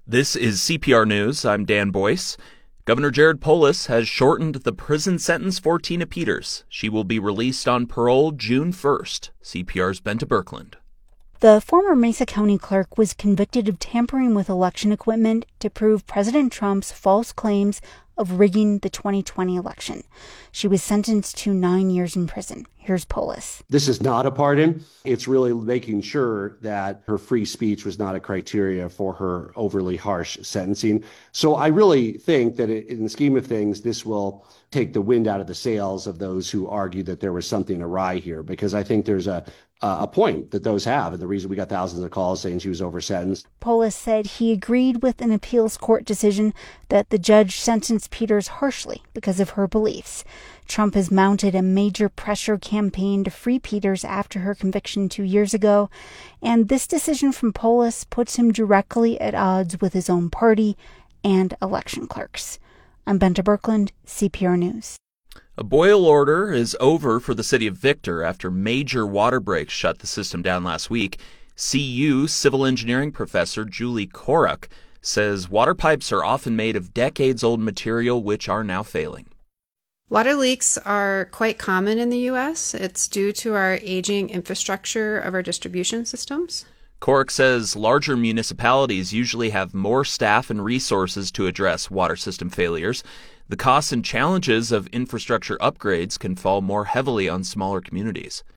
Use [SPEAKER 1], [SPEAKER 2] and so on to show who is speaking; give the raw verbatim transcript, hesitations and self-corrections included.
[SPEAKER 1] This is C P R News. I'm Dan Boyce. Governor Jared Polis has shortened the prison sentence for Tina Peters. She will be released on parole June first. C P R's Benta Birkeland.
[SPEAKER 2] The former Mesa County clerk was convicted of tampering with election equipment to prove President Trump's false claims of rigging the twenty twenty election. She was sentenced to nine years in prison. Here's Polis.
[SPEAKER 3] This is not a pardon. It's really making sure that her free speech was not a criteria for her overly harsh sentencing. So I really think that in the scheme of things, this will take the wind out of the sails of those who argue that there was something awry here, because I think there's a a point that those have, and the reason we got thousands of calls saying she was over-sentenced.
[SPEAKER 2] Polis said he agreed with an appeals court decision that the judge sentenced Peters harshly because of her beliefs. Trump has mounted a major pressure campaign to free Peters after her conviction two years ago, and this decision from Polis puts him directly at odds with his own party and election clerks. I'm Benta Birkeland, C P R News.
[SPEAKER 1] A boil order is over for the city of Victor after major water breaks shut the system down last week. C U civil engineering professor Julie Koruk says water pipes are often made of decades-old material which are now failing.
[SPEAKER 4] Water leaks are quite common in the U S. It's due to our aging infrastructure of our distribution systems.
[SPEAKER 1] Koruk says larger municipalities usually have more staff and resources to address water system failures. The costs and challenges of infrastructure upgrades can fall more heavily on smaller communities.